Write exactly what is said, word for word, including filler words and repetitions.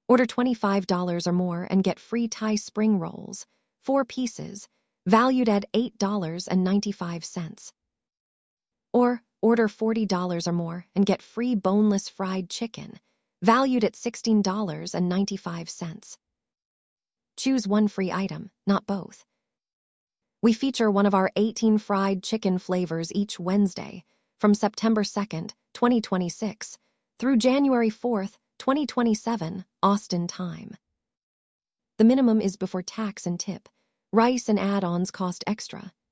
Order twenty-five dollars or more and get free Thai spring rolls, four pieces, valued at eight dollars and ninety-five cents. Or order forty dollars or more and get free boneless fried chicken, valued at sixteen dollars and ninety-five cents. Choose one free item, not both. We feature one of our eighteen fried chicken flavors each Wednesday from September second, twenty twenty-six through January fourth, twenty twenty-seven, Austin time. The minimum is before tax and tip. Rice and add-ons cost extra.